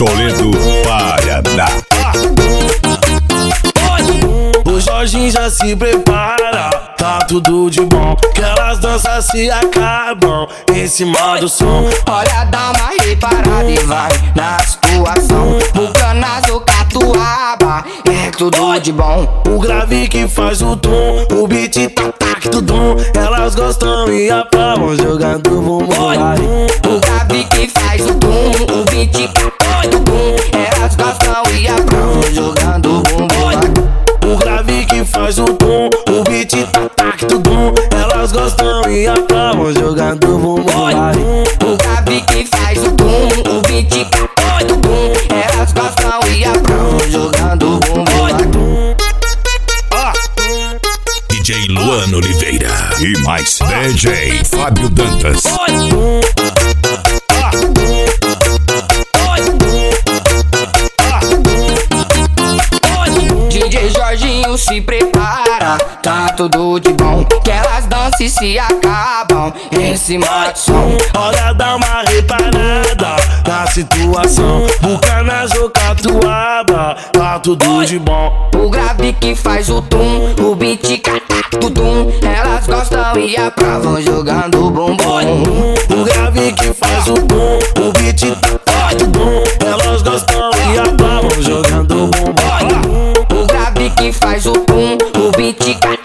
Toledo, Paraná. O Jorginho já se prepara, tá tudo de bom, que elas danças se acabam em cima do som. Olha, dá uma reparada e vai na situação. Bucanazo, catuaba, é tudo de bom. O grave que faz o tom, o beat tac tudum. Elas gostam e aplaudem jogando bumbum. O grave que faz o tum, o beat tudum. Elas gostam e aplaudem jogando bumbum. O grave que faz o tom, o beat tac tudum. Elas gostam e aplaudem jogando bumbum. O grave que faz o tum, o beat tudum. Elas gostam e aplaudem jogando bumbum. DJ Luan Oliveira e mais DJ Fábio Dantas. DJ Jorginho se prepara, tá tudo de bom, que elas dançam e se acabam em cima do som. Olha, dá uma reparada na situação. Bucanazo, catuaba, tá tudo de bom. O grave que faz o tum, o beat tudum. Elas gostam e aprovam jogando bumbum. O grave que faz o tom, o beat tudum. Elas gostam e aprovam jogando bumbum. O grave que faz o tum, o beat